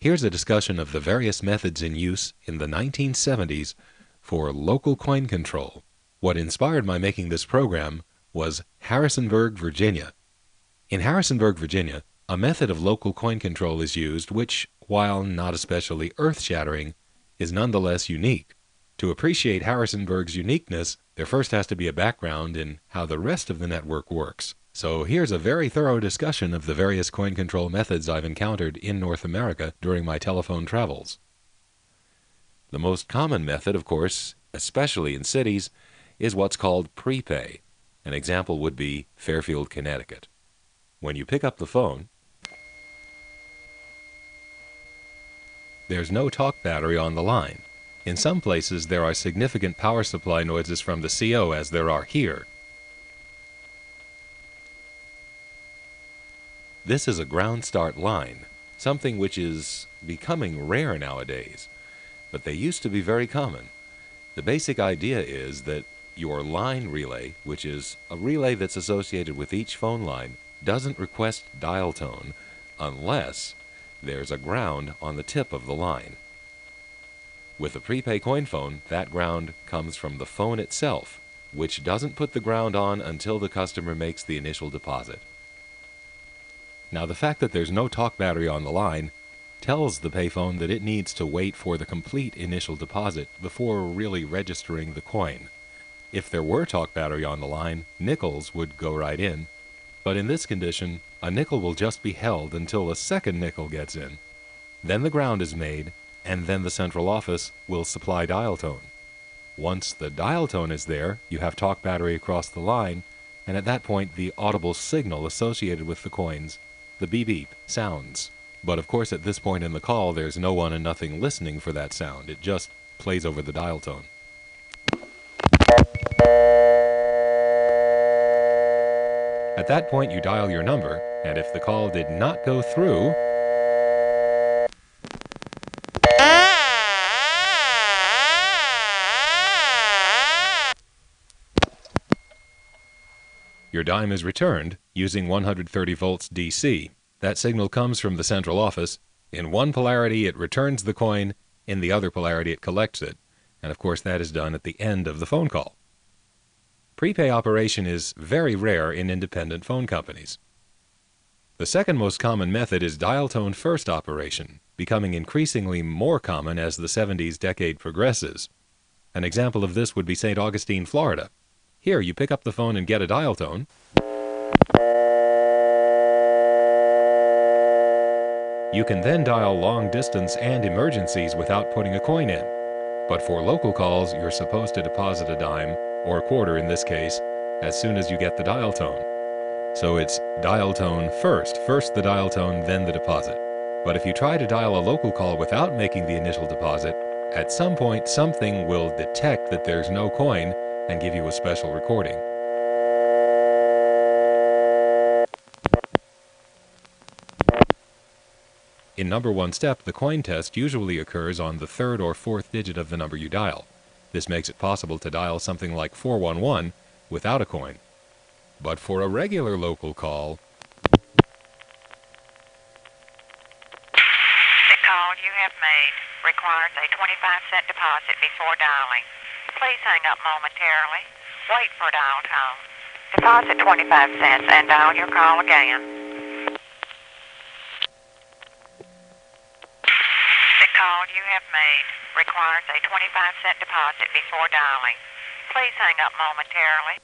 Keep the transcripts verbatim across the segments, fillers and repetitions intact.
Here's a discussion of the various methods in use in the nineteen seventies for local coin control. What inspired my making this program was Harrisonburg, Virginia. In Harrisonburg, Virginia, a method of local coin control is used which, while not especially earth-shattering, is nonetheless unique. To appreciate Harrisonburg's uniqueness, there first has to be a background in how the rest of the network works. So here's a very thorough discussion of the various coin control methods I've encountered in North America during my telephone travels. The most common method, of course, especially in cities, is what's called prepay. An example would be Fairfield, Connecticut. When you pick up the phone, there's no talk battery on the line. In some places, there are significant power supply noises from the C O, as there are here. This is a ground start line, something which is becoming rare nowadays, but they used to be very common. The basic idea is that your line relay, which is a relay that's associated with each phone line, doesn't request dial tone unless there's a ground on the tip of the line. With a prepay coin phone, that ground comes from the phone itself, which doesn't put the ground on until the customer makes the initial deposit. Now, the fact that there's no talk battery on the line tells the payphone that it needs to wait for the complete initial deposit before really registering the coin. If there were talk battery on the line, nickels would go right in, but in this condition, a nickel will just be held until a second nickel gets in. Then the ground is made, and then the central office will supply dial tone. Once the dial tone is there, you have talk battery across the line, and at that point the audible signal associated with the coins, the beep-beep, sounds. But of course at this point in the call there's no one and nothing listening for that sound. It just plays over the dial tone. At that point you dial your number, and if the call did not go through, your dime is returned using one hundred thirty volts D C. That signal comes from the central office. In one polarity it returns the coin, in the other polarity it collects it. And of course that is done at the end of the phone call. Prepay operation is very rare in independent phone companies. The second most common method is dial tone first operation, becoming increasingly more common as the seventies decade progresses. An example of this would be Saint Augustine, Florida. Here you pick up the phone and get a dial tone. You can then dial long distance and emergencies without putting a coin in. But for local calls, you're supposed to deposit a dime, or a quarter in this case, as soon as you get the dial tone. So it's dial tone first, first the dial tone, then the deposit. But if you try to dial a local call without making the initial deposit, at some point something will detect that there's no coin and give you a special recording. In number one step, the coin test usually occurs on the third or fourth digit of the number you dial. This makes it possible to dial something like four one one without a coin. But for a regular local call, the call you have made requires a twenty-five cent deposit before dialing. Please hang up momentarily. Wait for dial tone. Deposit twenty-five cents and dial your call again. The call you have made requires a twenty-five cent deposit before dialing. Please hang up momentarily.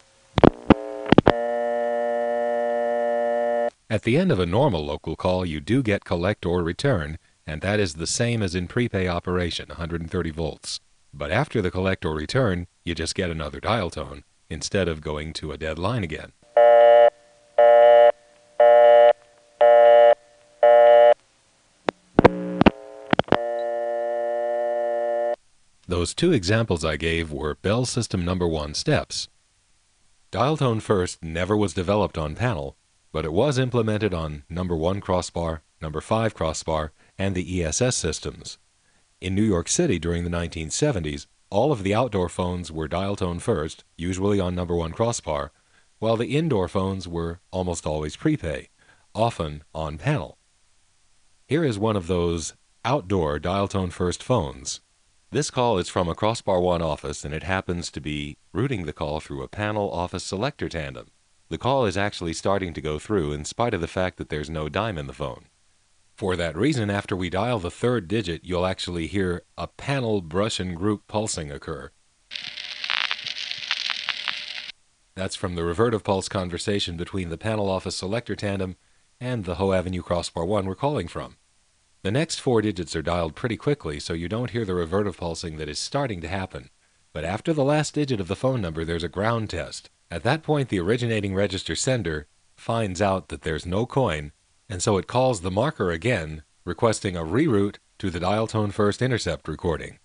At the end of a normal local call, you do get collect or return, and that is the same as in prepay operation, one hundred thirty volts. But after the collect or return, you just get another dial tone, instead of going to a dead line again. Those two examples I gave were Bell System number one steps. Dial tone first never was developed on panel, but it was implemented on number one crossbar, number five crossbar, and the E S S systems. In New York City during the nineteen seventies, all of the outdoor phones were dial tone first, usually on number one crossbar, while the indoor phones were almost always prepay, often on panel. Here is one of those outdoor dial tone first phones. This call is from a Crossbar One office, and it happens to be routing the call through a panel office selector tandem. The call is actually starting to go through in spite of the fact that there's no dime in the phone. For that reason, after we dial the third digit, you'll actually hear a panel brush and group pulsing occur. That's from the revertive pulse conversation between the panel office selector tandem and the Hoh Avenue Crossbar One we're calling from. The next four digits are dialed pretty quickly, so you don't hear the revertive pulsing that is starting to happen. But after the last digit of the phone number, there's a ground test. At that point, the originating register sender finds out that there's no coin, and so it calls the marker again, requesting a reroute to the dial tone first intercept recording.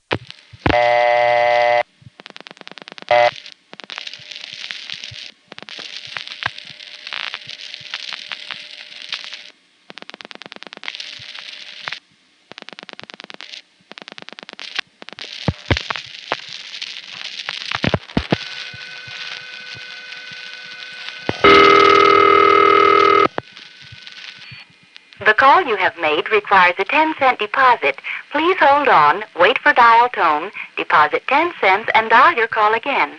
The call you have made requires a ten cent deposit. Please hold on, wait for dial tone, deposit ten cents, and dial your call again.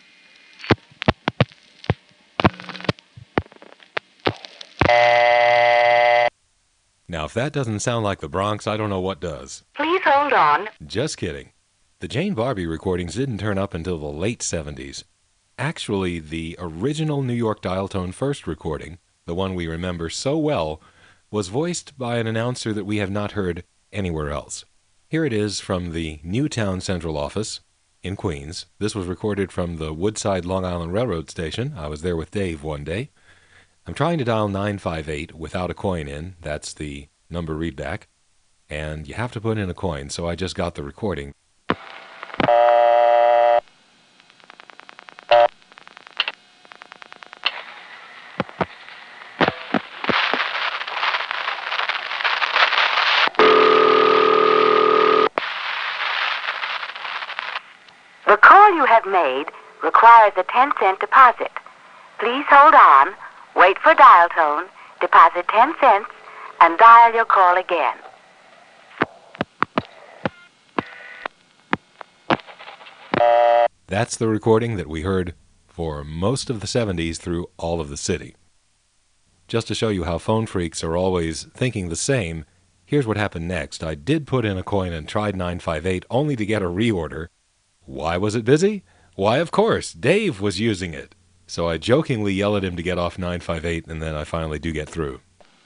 Now, if that doesn't sound like the Bronx, I don't know what does. Please hold on. Just kidding. The Jane Barbie recordings didn't turn up until the late seventies. Actually, the original New York dial tone first recording, the one we remember so well, was voiced by an announcer that we have not heard anywhere else. Here it is from the Newtown Central office in Queens. This was recorded from the Woodside Long Island Railroad station. I was there with Dave one day. I'm trying to dial nine five eight without a coin in. That's the number readback. And you have to put in a coin, so I just got the recording. The call you have made requires a ten cent deposit. Please hold on, wait for dial tone, deposit ten cents, and dial your call again. That's the recording that we heard for most of the seventies through all of the city. Just to show you how phone freaks are always thinking the same, here's what happened next. I did put in a coin and tried nine five eight only to get a reorder. Why was it busy? Why, of course, Dave was using it. So I jokingly yell at him to get off nine five eight, and then I finally do get through.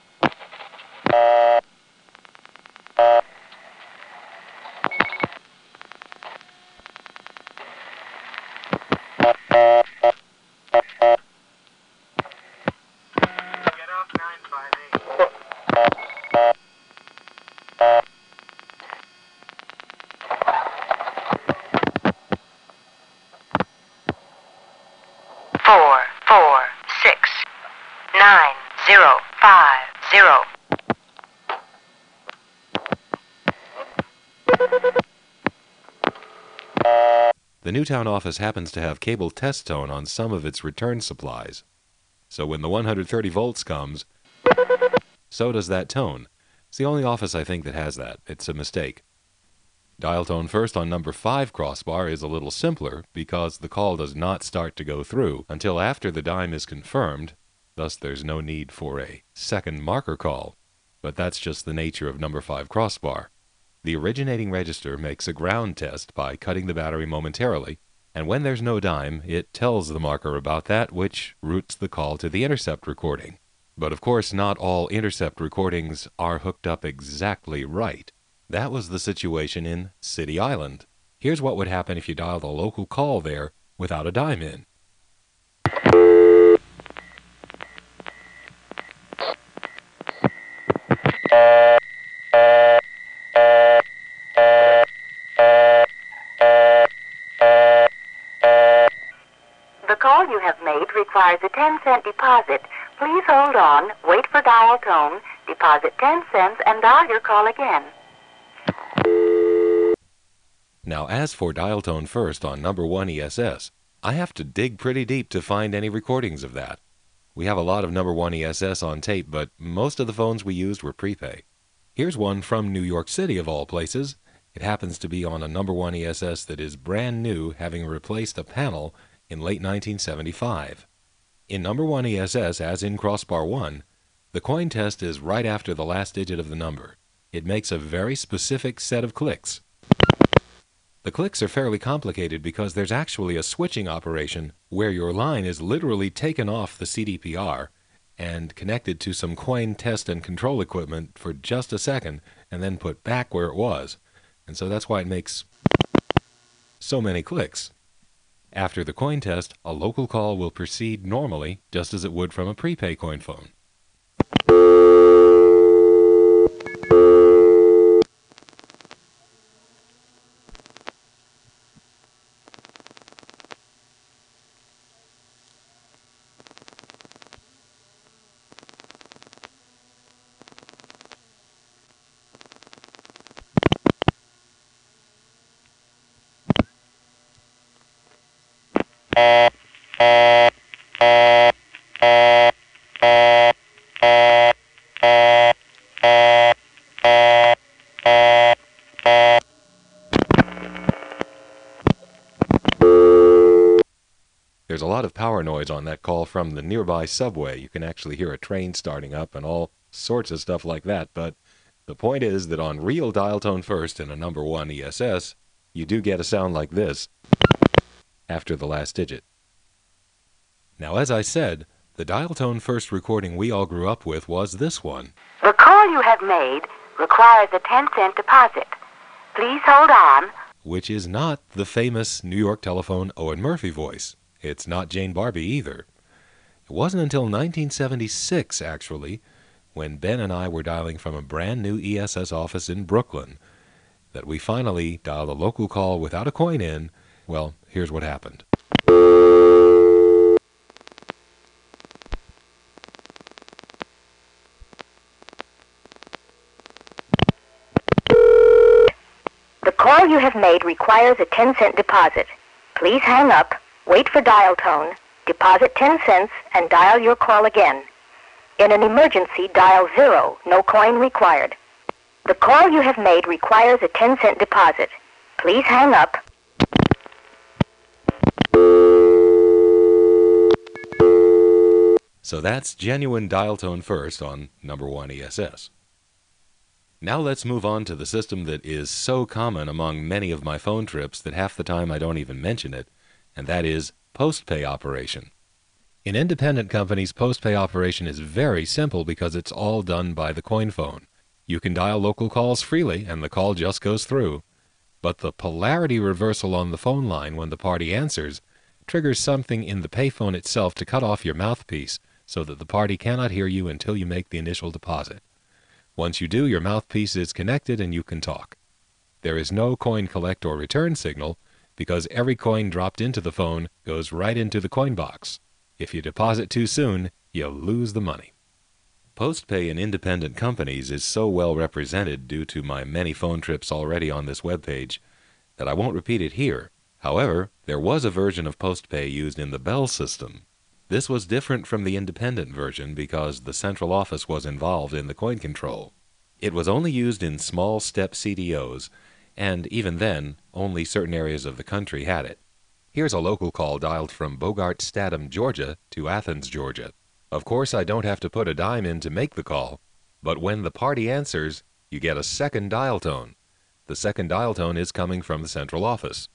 Four, four, six, nine, zero, five, zero. The Newtown office happens to have cable test tone on some of its return supplies. So when the one hundred thirty volts comes, so does that tone. It's the only office I think that has that. It's a mistake. Dial tone first on number five crossbar is a little simpler because the call does not start to go through until after the dime is confirmed, thus there's no need for a second marker call. But that's just the nature of number five crossbar. The originating register makes a ground test by cutting the battery momentarily, and when there's no dime, it tells the marker about that, which routes the call to the intercept recording. But of course, not all intercept recordings are hooked up exactly right. That was the situation in City Island. Here's what would happen if you dialed a local call there without a dime in. The call you have made requires a ten cent deposit. Please hold on, wait for dial tone, deposit ten cents, and dial your call again. Now, as for dial tone first on number one E S S, I have to dig pretty deep to find any recordings of that. We have a lot of number one E S S on tape, but most of the phones we used were prepay. Here's one from New York City, of all places. It happens to be on a number one E S S that is brand new, having replaced a panel in late nineteen seventy-five. In number one E S S, as in Crossbar one, the coin test is right after the last digit of the number. It makes a very specific set of clicks. The clicks are fairly complicated because there's actually a switching operation where your line is literally taken off the C D P R and connected to some coin test and control equipment for just a second and then put back where it was. And so that's why it makes so many clicks. After the coin test, a local call will proceed normally, just as it would from a prepay coin phone. There's a lot of power noise on that call from the nearby subway. You can actually hear a train starting up and all sorts of stuff like that, but the point is that on real dial tone first in a number one E S S, you do get a sound like this after the last digit. Now, as I said, the dial tone first recording we all grew up with was this one. The call you have made requires a ten cent deposit. Please hold on. Which is not the famous New York telephone Owen Murphy voice. It's not Jane Barbie either. It wasn't until nineteen seventy-six, actually, when Ben and I were dialing from a brand new E S S office in Brooklyn, that we finally dialed a local call without a coin in. Well, here's what happened. The call you have made requires a ten cent deposit. Please hang up, wait for dial tone, deposit ten cents, and dial your call again. In an emergency, dial zero, no coin required. The call you have made requires a ten cent deposit. Please hang up. So that's genuine dial tone first on number one E S S. Now let's move on to the system that is so common among many of my phone trips that half the time I don't even mention it, and that is post-pay operation. In independent companies, post-pay operation is very simple because it's all done by the coin phone. You can dial local calls freely and the call just goes through. But the polarity reversal on the phone line when the party answers triggers something in the payphone itself to cut off your mouthpiece so that the party cannot hear you until you make the initial deposit. Once you do, your mouthpiece is connected and you can talk. There is no coin collect or return signal because every coin dropped into the phone goes right into the coin box. If you deposit too soon, you'll lose the money. Postpay in independent companies is so well represented due to my many phone trips already on this webpage that I won't repeat it here. However, there was a version of Postpay used in the Bell system. This was different from the independent version because the central office was involved in the coin control. It was only used in small step C D Os, and even then, only certain areas of the country had it. Here's a local call dialed from Bogart Statham, Georgia to Athens, Georgia. Of course, I don't have to put a dime in to make the call, but when the party answers, you get a second dial tone. The second dial tone is coming from the central office.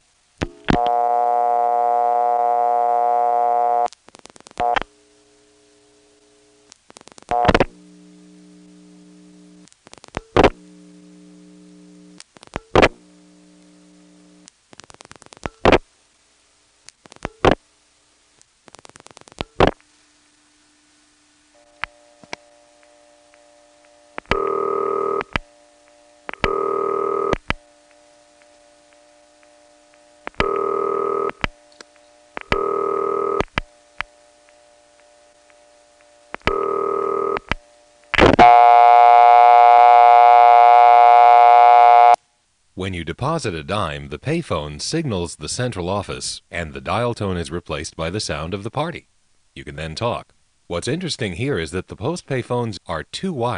When you deposit a dime, the payphone signals the central office, and the dial tone is replaced by the sound of the party. You can then talk. What's interesting here is that the post-pay phones are two-wire.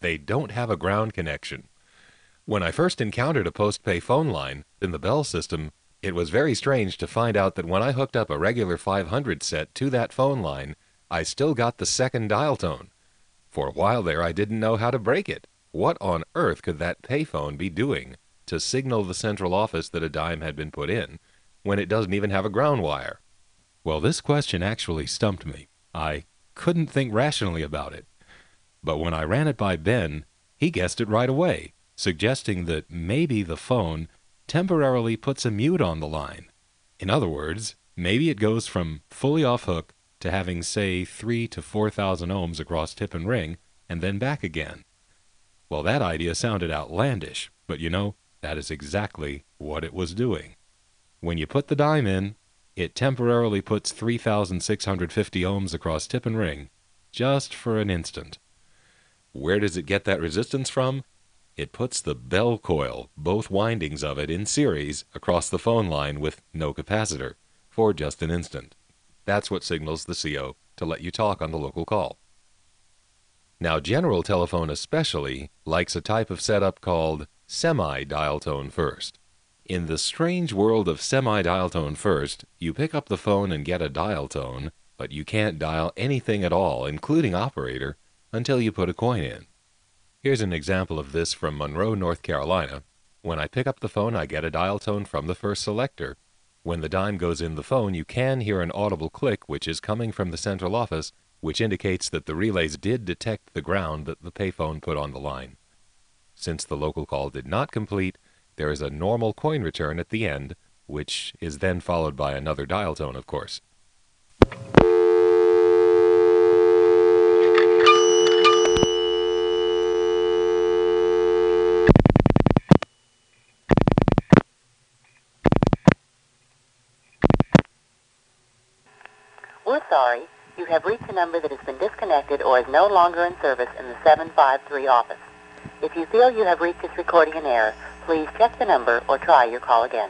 they don't have a ground connection. When I first encountered a post-pay phone line in the Bell system, it was very strange to find out that when I hooked up a regular five hundred set to that phone line, I still got the second dial tone. For a while there, I didn't know how to break it. What on earth could that payphone be doing to signal the central office that a dime had been put in when it doesn't even have a ground wire? Well, this question actually stumped me. I couldn't think rationally about it. But when I ran it by Ben, he guessed it right away, suggesting that maybe the phone temporarily puts a mute on the line. In other words, maybe it goes from fully off hook to having, say, three to four thousand ohms across tip and ring, and then back again. Well, that idea sounded outlandish, but you know, that is exactly what it was doing. When you put the dime in, it temporarily puts three thousand six hundred fifty ohms across tip and ring, just for an instant. Where does it get that resistance from? It puts the Bell coil, both windings of it in series, across the phone line with no capacitor, for just an instant. That's what signals the C O to let you talk on the local call. Now, General Telephone especially likes a type of setup called semi-dial tone first. In the strange world of semi-dial tone first, you pick up the phone and get a dial tone, but you can't dial anything at all, including operator, until you put a coin in. Here's an example of this from Monroe, North Carolina. When I pick up the phone, I get a dial tone from the first selector. When the dime goes in the phone, you can hear an audible click, which is coming from the central office, which indicates that the relays did detect the ground that the payphone put on the line. Since the local call did not complete, there is a normal coin return at the end, which is then followed by another dial tone, of course. We're sorry. You have reached a number that has been disconnected or is no longer in service in the seven five three office. If you feel you have reached this recording in error, please check the number or try your call again.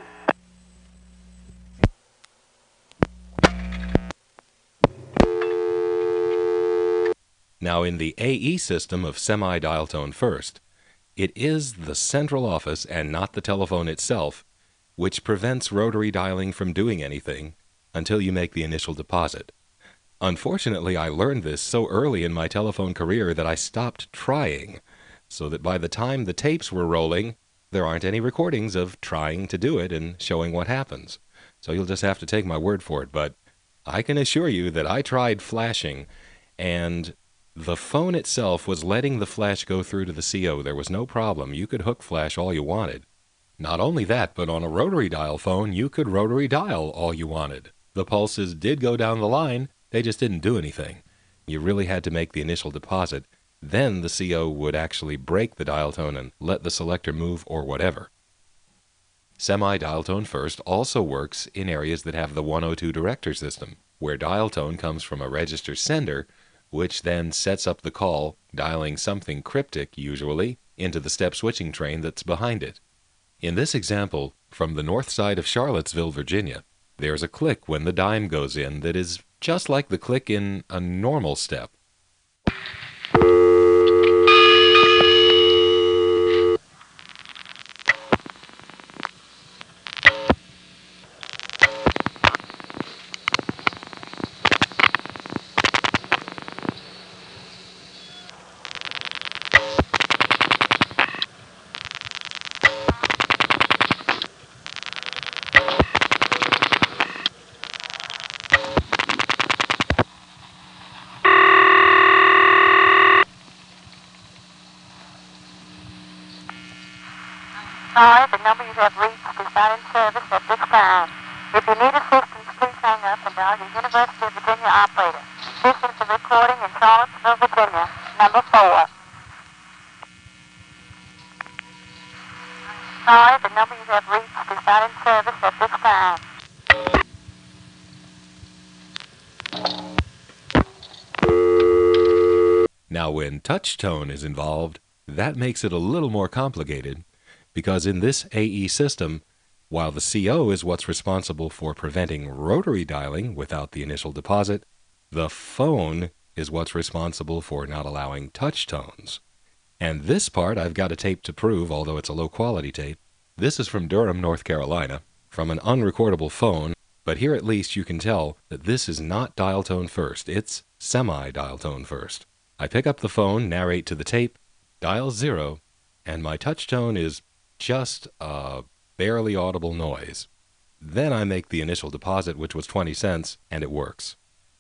Now, in the A E system of semi-dial tone first, it is the central office and not the telephone itself which prevents rotary dialing from doing anything until you make the initial deposit. Unfortunately, I learned this so early in my telephone career that I stopped trying, so that by the time the tapes were rolling, there aren't any recordings of trying to do it and showing what happens. So you'll just have to take my word for it, but I can assure you that I tried flashing, and the phone itself was letting the flash go through to the C O. There was no problem. You could hook flash all you wanted. Not only that, but on a rotary dial phone, you could rotary dial all you wanted. The pulses did go down the line, they just didn't do anything. You really had to make the initial deposit. Then the C O would actually break the dial tone and let the selector move or whatever. Semi-dial tone first also works in areas that have the one oh two director system, where dial tone comes from a register sender, which then sets up the call, dialing something cryptic, usually, into the step switching train that's behind it. In this example, from the north side of Charlottesville, Virginia, there's a click when the dime goes in that is just like the click in a normal step. Sorry, the number you have reached is not in service at this time. If you need assistance, please hang up and dial your University of Virginia operator. This is the recording in Charlottesville, Virginia, number four. Sorry, the number you have reached is not in service at this time. Now, when touch tone is involved, that makes it a little more complicated, because in this A E system, while the C O is what's responsible for preventing rotary dialing without the initial deposit, the phone is what's responsible for not allowing touch tones. And this part I've got a tape to prove, although it's a low-quality tape. This is from Durham, North Carolina, from an unrecordable phone, but here at least you can tell that this is not dial tone first, it's semi-dial tone first. I pick up the phone, narrate to the tape, dial zero, and my touch tone is just a barely audible noise. Then I make the initial deposit, which was twenty cents, and it works.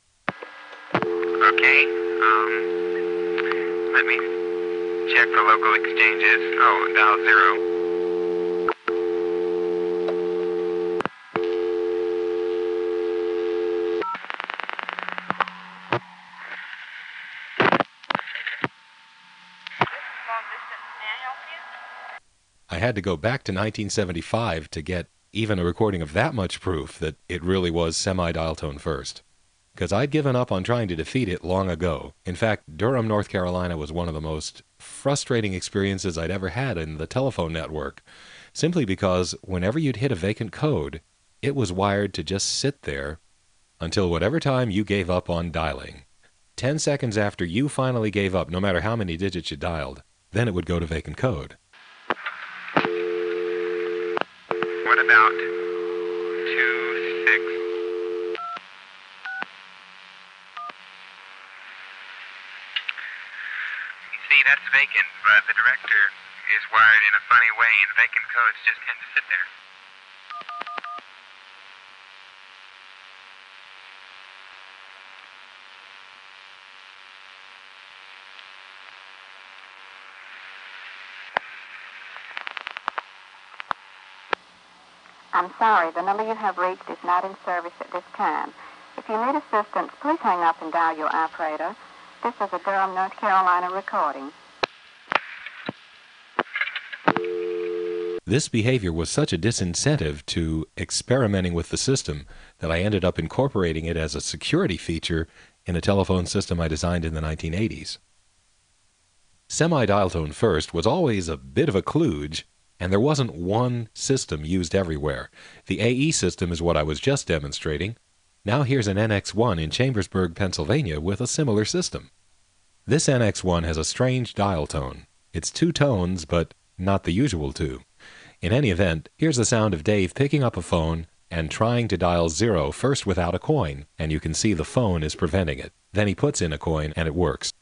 Okay, um, let me check for local exchanges. Oh, dial zero. I had to go back to nineteen seventy-five to get even a recording of that much proof that it really was semi-dial tone first. Because I'd given up on trying to defeat it long ago. In fact, Durham, North Carolina was one of the most frustrating experiences I'd ever had in the telephone network, simply because whenever you'd hit a vacant code, it was wired to just sit there until whatever time you gave up on dialing. Ten seconds after you finally gave up, no matter how many digits you dialed, then it would go to vacant code. What about two six? You see, that's vacant, but the director is wired in a funny way, and vacant codes just tend to sit there. I'm sorry, the number you have reached is not in service at this time. If you need assistance, please hang up and dial your operator. This is a Durham, North Carolina recording. This behavior was such a disincentive to experimenting with the system that I ended up incorporating it as a security feature in a telephone system I designed in the nineteen eighties. Semi-dial tone first was always a bit of a kludge, and there wasn't one system used everywhere. The A E system is what I was just demonstrating. Now here's an N X one in Chambersburg, Pennsylvania with a similar system. This N X one has a strange dial tone. It's two tones, but not the usual two. In any event, here's the sound of Dave picking up a phone and trying to dial zero, first without a coin, and you can see the phone is preventing it. Then he puts in a coin and it works.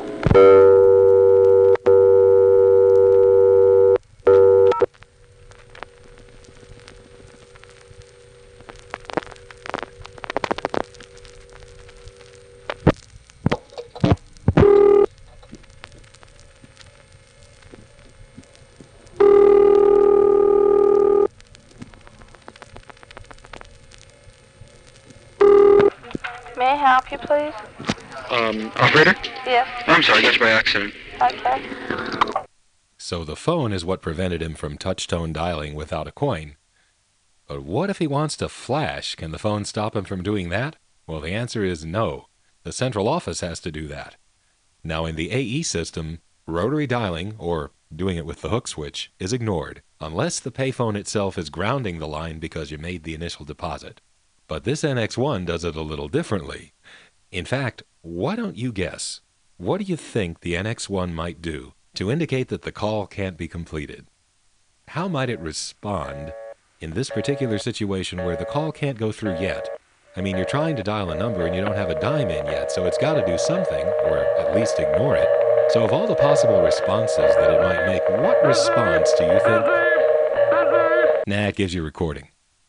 May I help you, please? Um, operator? Yes. I'm sorry, that's by accident. Okay. So the phone is what prevented him from touch-tone dialing without a coin. But what if he wants to flash? Can the phone stop him from doing that? Well, the answer is no. The central office has to do that. Now, in the A E system, rotary dialing, or doing it with the hook switch, is ignored, unless the payphone itself is grounding the line because you made the initial deposit. But this N X one does it a little differently. In fact, why don't you guess? What do you think the N X one might do to indicate that the call can't be completed? How might it respond in this particular situation where the call can't go through yet? I mean, you're trying to dial a number and you don't have a dime in yet, so it's got to do something, or at least ignore it. So of all the possible responses that it might make, what response do you think? Nah, it gives you recording.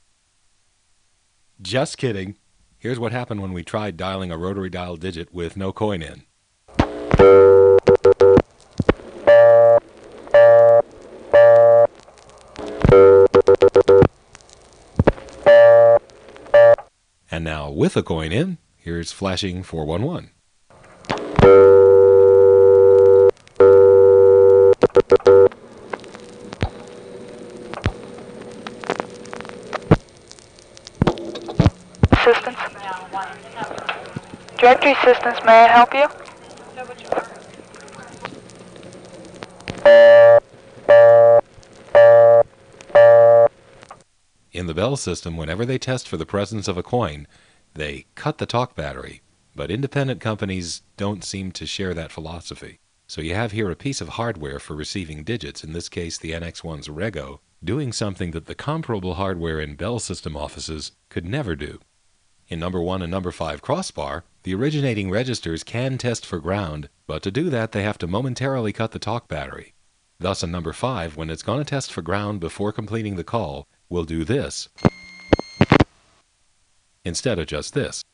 Just kidding. Here's what happened when we tried dialing a rotary dial digit with no coin in. And now with a coin in, here's flashing four one one. Assistance. Directory assistance, may I help you? In the Bell system, whenever they test for the presence of a coin, they cut the talk battery, but independent companies don't seem to share that philosophy. So you have here a piece of hardware for receiving digits, in this case the N X one's Rego, doing something that the comparable hardware in Bell system offices could never do. In number one and number five crossbar, the originating registers can test for ground, but to do that they have to momentarily cut the talk battery. Thus in number five, when it's going to test for ground before completing the call, we'll do this, instead of just this.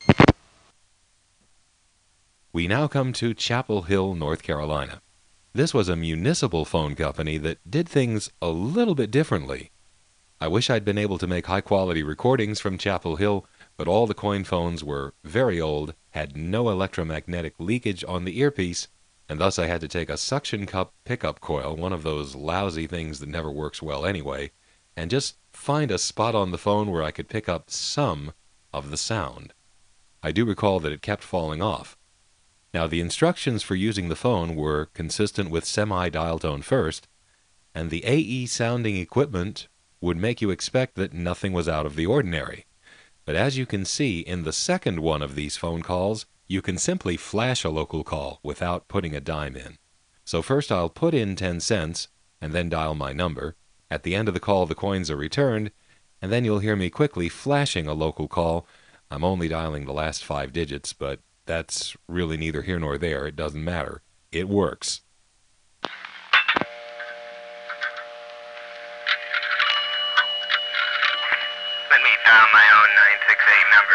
We now come to Chapel Hill, North Carolina. This was a municipal phone company that did things a little bit differently. I wish I'd been able to make high-quality recordings from Chapel Hill, but all the coin phones were very old, had no electromagnetic leakage on the earpiece, and thus I had to take a suction cup pickup coil, one of those lousy things that never works well anyway, and just find a spot on the phone where I could pick up some of the sound. I do recall that it kept falling off. Now, the instructions for using the phone were consistent with semi-dial tone first, and the A E sounding equipment would make you expect that nothing was out of the ordinary. But as you can see, in the second one of these phone calls, you can simply flash a local call without putting a dime in. So first I'll put in ten cents, and then dial my number. At the end of the call, the coins are returned, and then you'll hear me quickly flashing a local call. I'm only dialing the last five digits, but that's really neither here nor there. It doesn't matter. It works. Let me dial my own nine six eight number.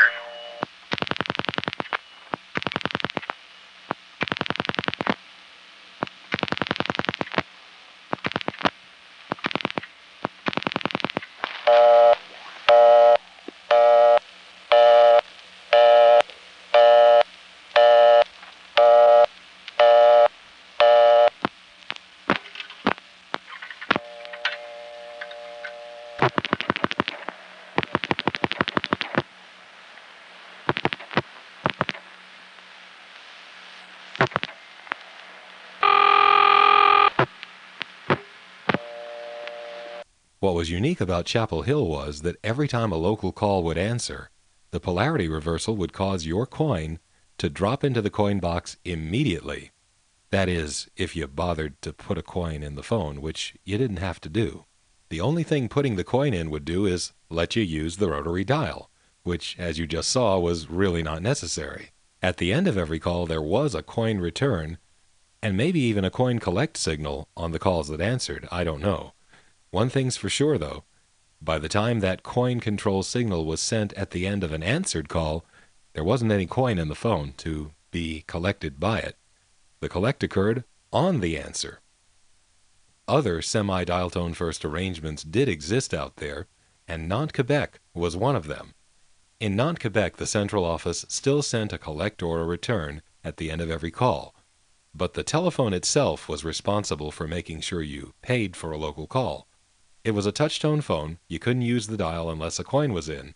What was unique about Chapel Hill was that every time a local call would answer, the polarity reversal would cause your coin to drop into the coin box immediately. That is, if you bothered to put a coin in the phone, which you didn't have to do. The only thing putting the coin in would do is let you use the rotary dial, which, as you just saw, was really not necessary. At the end of every call, there was a coin return, and maybe even a coin collect signal on the calls that answered. I don't know. One thing's for sure, though. By the time that coin control signal was sent at the end of an answered call, there wasn't any coin in the phone to be collected by it. The collect occurred on the answer. Other semi-dial tone first arrangements did exist out there, and Nantes-Quebec was one of them. In Nantes-Quebec, the central office still sent a collect or a return at the end of every call, but the telephone itself was responsible for making sure you paid for a local call. It was a touch-tone phone. You couldn't use the dial unless a coin was in.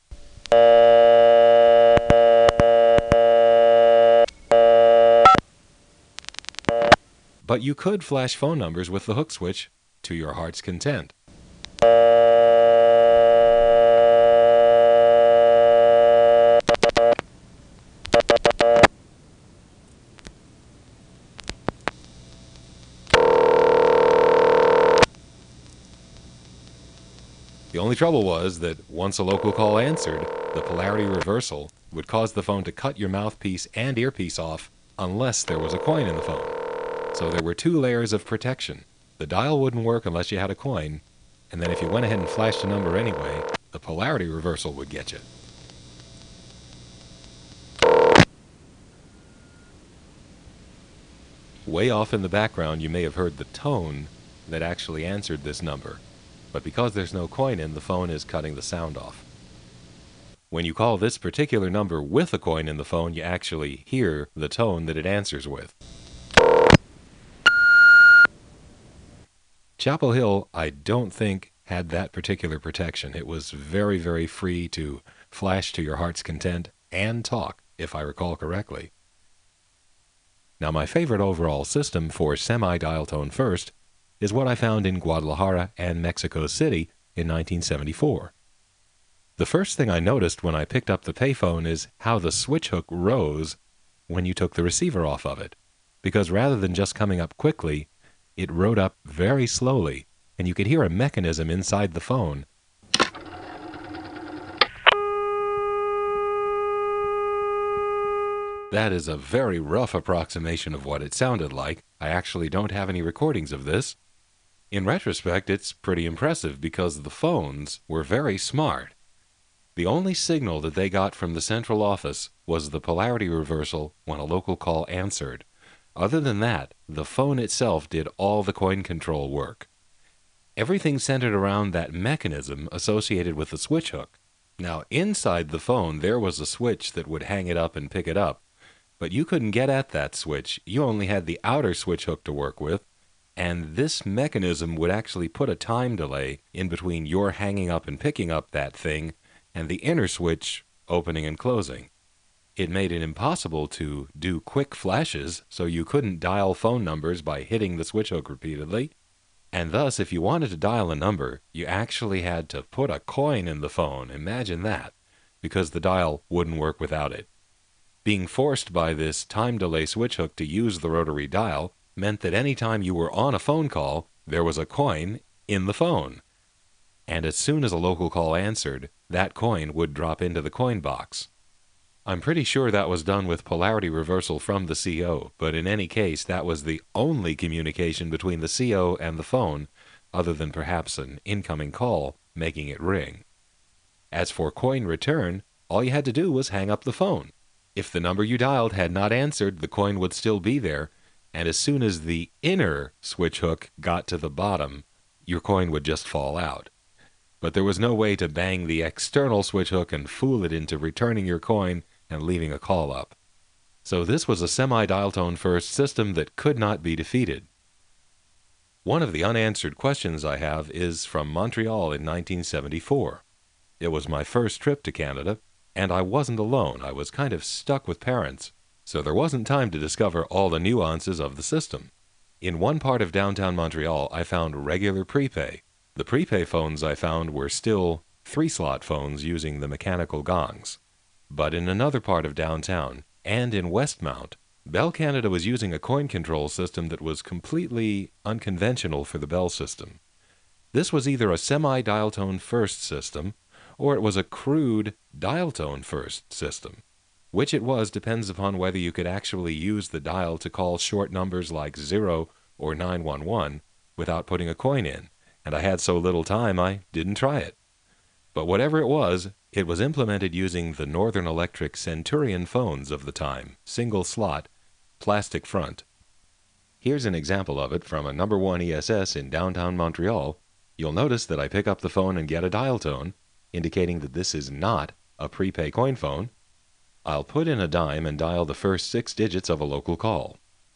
But you could flash phone numbers with the hook switch to your heart's content. The only trouble was that once a local call answered, the polarity reversal would cause the phone to cut your mouthpiece and earpiece off unless there was a coin in the phone. So there were two layers of protection. The dial wouldn't work unless you had a coin, and then if you went ahead and flashed a number anyway, the polarity reversal would get you. Way off in the background, you may have heard the tone that actually answered this number. But because there's no coin in, the phone is cutting the sound off. When you call this particular number with a coin in the phone, you actually hear the tone that it answers with. Chapel Hill, I don't think, had that particular protection. It was very, very free to flash to your heart's content and talk, if I recall correctly. Now, my favorite overall system for semi-dial tone first is what I found in Guadalajara and Mexico City in nineteen seventy-four. The first thing I noticed when I picked up the payphone is how the switch hook rose when you took the receiver off of it. because rather than just coming up quickly, it wrote up very slowly, and you could hear a mechanism inside the phone. That is a very rough approximation of what it sounded like. I actually don't have any recordings of this. In retrospect, it's pretty impressive because the phones were very smart. The only signal that they got from the central office was the polarity reversal when a local call answered. Other than that, the phone itself did all the coin control work. Everything centered around that mechanism associated with the switch hook. Now, inside the phone, there was a switch that would hang it up and pick it up, but you couldn't get at that switch. You only had the outer switch hook to work with, and this mechanism would actually put a time delay in between your hanging up and picking up that thing and the inner switch opening and closing. It made it impossible to do quick flashes, so you couldn't dial phone numbers by hitting the switch hook repeatedly, and thus if you wanted to dial a number, you actually had to put a coin in the phone. Imagine that, because the dial wouldn't work without it. Being forced by this time delay switch hook to use the rotary dial meant that any time you were on a phone call, there was a coin in the phone. And as soon as a local call answered, that coin would drop into the coin box. I'm pretty sure that was done with polarity reversal from the C O, but in any case, that was the only communication between the C O and the phone, other than perhaps an incoming call making it ring. As for coin return, all you had to do was hang up the phone. If the number you dialed had not answered, the coin would still be there, and as soon as the inner switch hook got to the bottom, your coin would just fall out. But there was no way to bang the external switch hook and fool it into returning your coin and leaving a call up. So this was a semi-dial tone first system that could not be defeated. One of the unanswered questions I have is from Montreal in nineteen seventy-four. It was my first trip to Canada, and I wasn't alone. I was kind of stuck with parents, so there wasn't time to discover all the nuances of the system. In one part of downtown Montreal, I found regular prepay. The prepay phones I found were still three-slot phones using the mechanical gongs. But in another part of downtown, and in Westmount, Bell Canada was using a coin control system that was completely unconventional for the Bell system. This was either a semi-dial tone first system, or it was a crude dial tone first system. Which it was depends upon whether you could actually use the dial to call short numbers like zero or nine one one without putting a coin in, and I had so little time I didn't try it. But whatever it was, it was implemented using the Northern Electric Centurion phones of the time, single slot, plastic front. Here's an example of it from a number one E S S in downtown Montreal. You'll notice that I pick up the phone and get a dial tone, indicating that this is not a prepay coin phone. I'll put in a dime and dial the first six digits of a local call.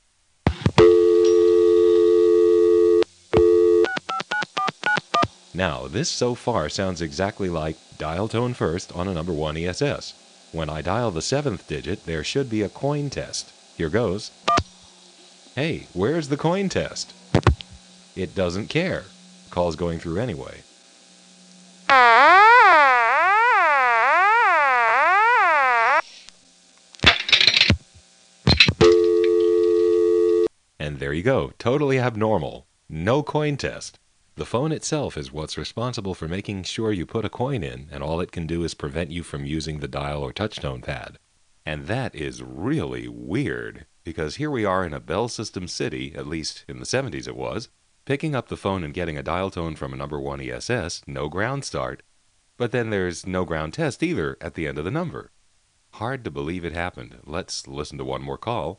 Now, this so far sounds exactly like dial tone first on a number one E S S. When I dial the seventh digit, there should be a coin test. Here goes. Hey, where's the coin test? It doesn't care. The call's going through anyway. And there you go, totally abnormal. No coin test. The phone itself is what's responsible for making sure you put a coin in, and all it can do is prevent you from using the dial or touchtone pad. And that is really weird, because here we are in a Bell System city, at least in the seventies it was, picking up the phone and getting a dial tone from a number one E S S, no ground start, but then there's no ground test either at the end of the number. Hard to believe it happened. Let's listen to one more call.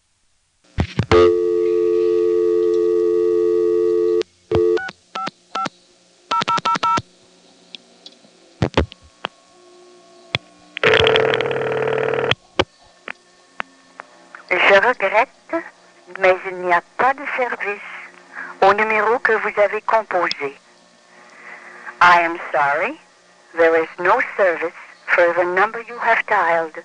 Je regrette, mais il n'y a pas de service au numéro que vous avez composé. I am sorry, there is no service for the number you have dialed.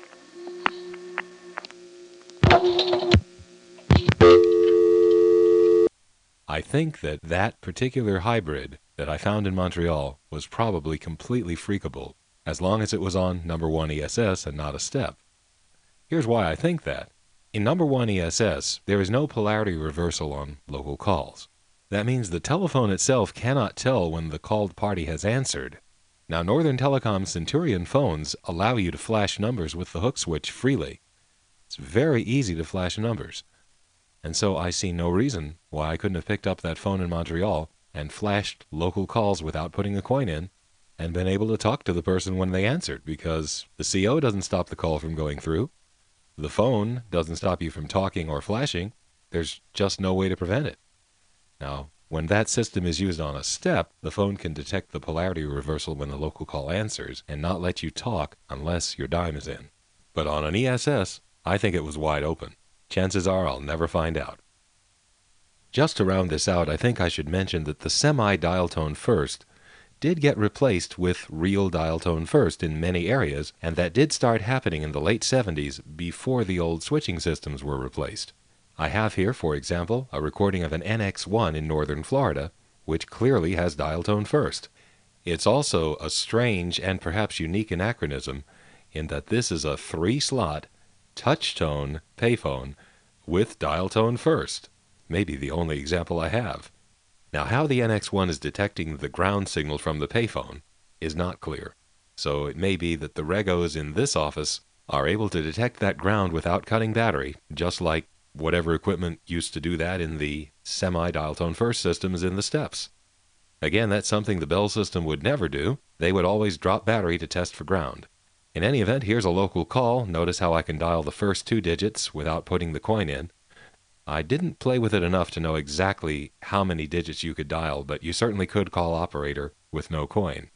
I think that that particular hybrid that I found in Montreal was probably completely freakable, as long as it was on number one E S S and not a step. Here's why I think that. In number one E S S, there is no polarity reversal on local calls. That means the telephone itself cannot tell when the called party has answered. Now, Northern Telecom Centurion phones allow you to flash numbers with the hook switch freely. It's very easy to flash numbers. And so I see no reason why I couldn't have picked up that phone in Montreal and flashed local calls without putting a coin in and been able to talk to the person when they answered, because the C O doesn't stop the call from going through. The phone doesn't stop you from talking or flashing. There's just no way to prevent it. Now, when that system is used on a step, the phone can detect the polarity reversal when the local call answers and not let you talk unless your dime is in. But on an E S S, I think it was wide open. Chances are I'll never find out. Just to round this out, I think I should mention that the semi-dial tone first did get replaced with real dial tone first in many areas, and that did start happening in the late seventies before the old switching systems were replaced. I have here, for example, a recording of an N X one in northern Florida, which clearly has dial tone first. It's also a strange and perhaps unique anachronism in that this is a three-slot, touch-tone payphone with dial tone first. Maybe the only example I have. Now, how the N X one is detecting the ground signal from the payphone is not clear. So it may be that the regos in this office are able to detect that ground without cutting battery, just like whatever equipment used to do that in the semi-dial tone first systems in the steps. Again, that's something the Bell system would never do. They would always drop battery to test for ground. In any event, here's a local call. Notice how I can dial the first two digits without putting the coin in. I didn't play with it enough to know exactly how many digits you could dial, but you certainly could call operator with no coin.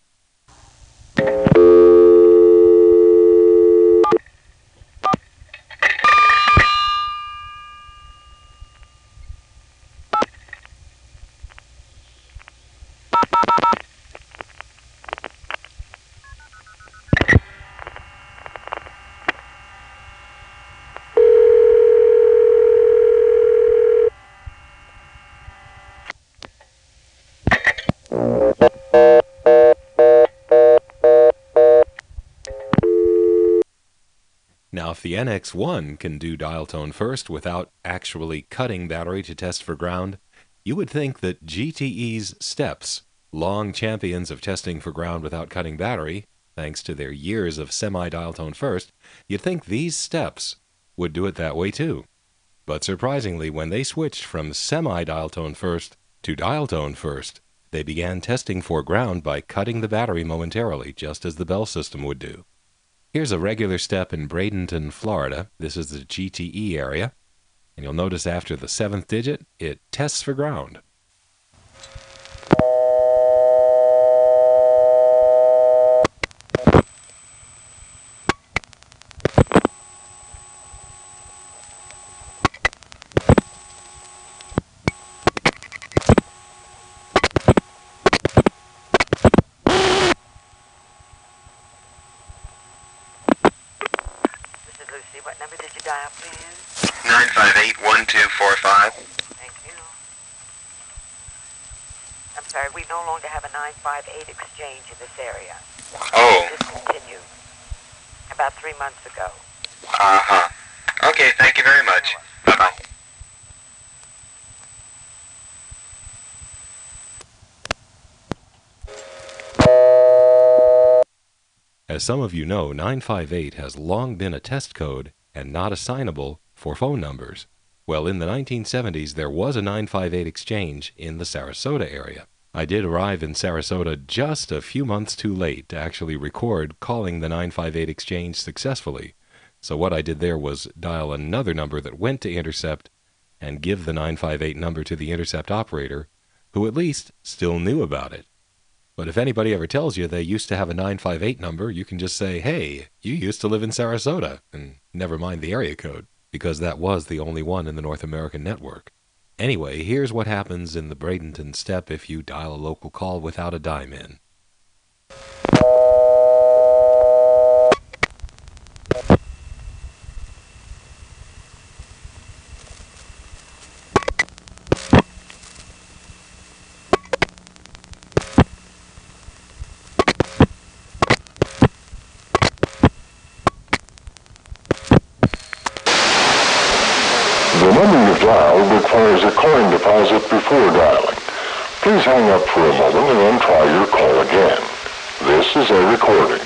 Now, if the N X one can do dial tone first without actually cutting battery to test for ground, you would think that G T E's steps, long champions of testing for ground without cutting battery, thanks to their years of semi-dial tone first, you'd think these steps would do it that way too. But surprisingly, when they switched from semi-dial tone first to dial tone first, they began testing for ground by cutting the battery momentarily, just as the Bell system would do. Here's a regular step in Bradenton, Florida. This is the G T E area. And you'll notice after the seventh digit, it tests for ground. What number did you dial, please? nine five eight, one two four five. Thank you. I'm sorry, we no longer have a nine five eight exchange in this area. Oh. Discontinued. About three months ago. Uh-huh. Okay, thank you very much. Bye-bye. As some of you know, nine five eight has long been a test code and not assignable for phone numbers. Well, in the nineteen seventies, there was a nine five eight exchange in the Sarasota area. I did arrive in Sarasota just a few months too late to actually record calling the nine five eight exchange successfully. So what I did there was dial another number that went to intercept and give the nine five eight number to the intercept operator, who at least still knew about it. But if anybody ever tells you they used to have a nine five eight number, you can just say, hey, you used to live in Sarasota, and never mind the area code, because that was the only one in the North American network. Anyway, here's what happens in the Bradenton step if you dial a local call without a dime in. dialed requires a coin deposit before dialing. Please hang up for a moment and then try your call again. This is a recording.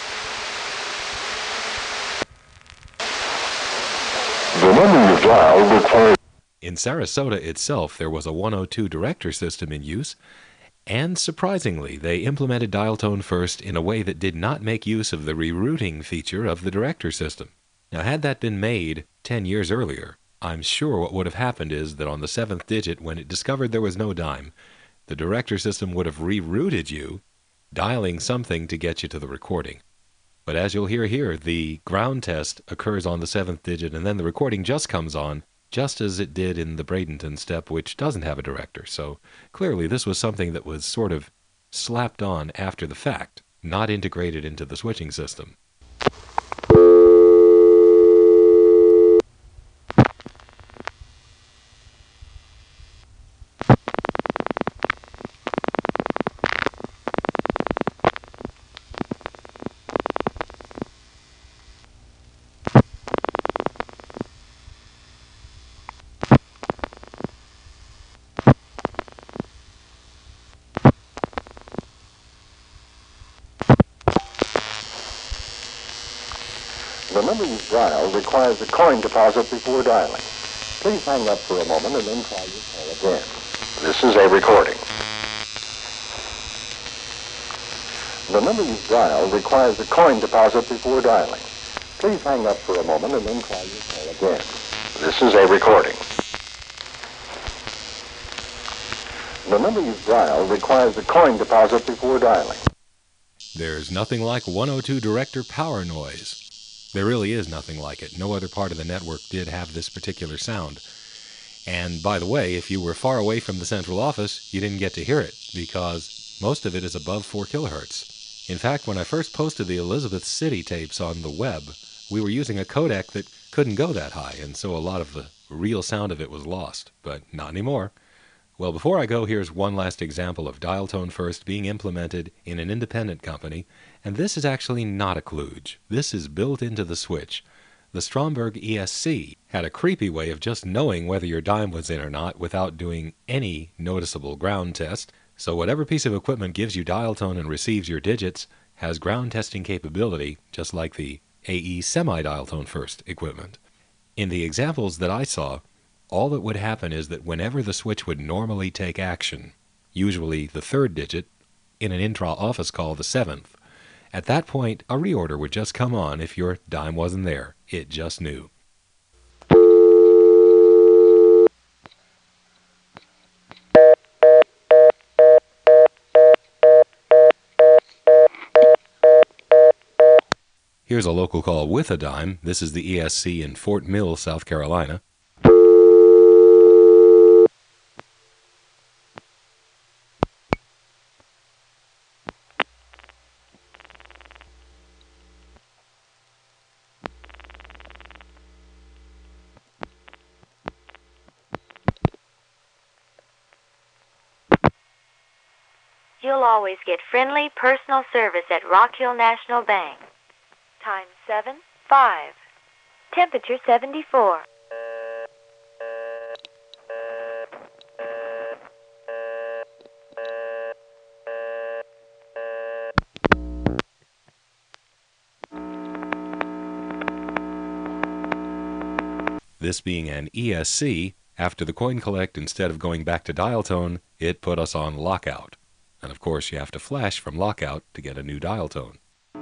The number you've dialed requires... In Sarasota itself, there was a one oh two director system in use, and surprisingly, they implemented dial tone first in a way that did not make use of the rerouting feature of the director system. Now, had that been made ten years earlier, I'm sure what would have happened is that on the seventh digit, when it discovered there was no dime, the director system would have rerouted you, dialing something to get you to the recording. But as you'll hear here, the ground test occurs on the seventh digit, and then the recording just comes on, just as it did in the Bradenton step, which doesn't have a director. So clearly this was something that was sort of slapped on after the fact, not integrated into the switching system. The number you've dialed requires a coin deposit before dialing. Please hang up for a moment and then try your call again. This is a recording. The number you've dialed requires a coin deposit before dialing. Please hang up for a moment and then try your call again. This is a recording. The number you've dialed requires a coin deposit before dialing. There's nothing like one oh two director power noise. There really is nothing like it. No other part of the network did have this particular sound. And by the way, if you were far away from the central office, you didn't get to hear it, because most of it is above four kilohertz. In fact, when I first posted the Elizabeth City tapes on the web, we were using a codec that couldn't go that high, and so a lot of the real sound of it was lost. But not anymore. Well, before I go, here's one last example of dial tone first being implemented in an independent company, and this is actually not a kludge. This is built into the switch. The Stromberg E S C had a creepy way of just knowing whether your dime was in or not without doing any noticeable ground test, so whatever piece of equipment gives you dial tone and receives your digits has ground testing capability, just like the A E semi-dial tone first equipment. In the examples that I saw, all that would happen is that whenever the switch would normally take action, usually the third digit, in an intra-office call the seventh, at that point a reorder would just come on if your dime wasn't there. It just knew. Here's a local call with a dime. This is the E S C in Fort Mill, South Carolina. You'll always get friendly personal service at Rock Hill National Bank. Time seven five. Temperature seventy-four. This being an E S C, after the coin collect, instead of going back to dial tone, it put us on lockout. And of course, you have to flash from lockout to get a new dial tone.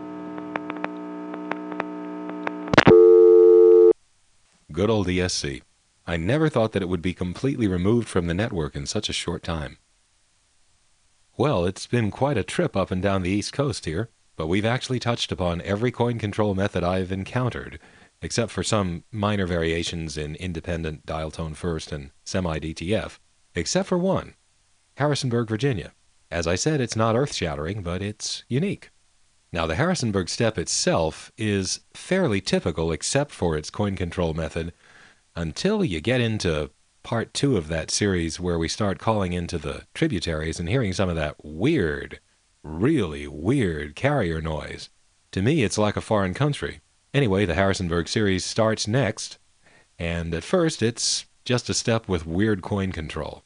Good old E S C. I never thought that it would be completely removed from the network in such a short time. Well, it's been quite a trip up and down the East Coast here, but we've actually touched upon every coin control method I've encountered, except for some minor variations in independent dial tone first and semi-D T F, except for one, Harrisonburg, Virginia. As I said, it's not earth-shattering, but it's unique. Now, the Harrisonburg step itself is fairly typical except for its coin control method until you get into part two of that series where we start calling into the tributaries and hearing some of that weird, really weird carrier noise. To me, it's like a foreign country. Anyway, the Harrisonburg series starts next, and at first it's Just a step with weird coin control.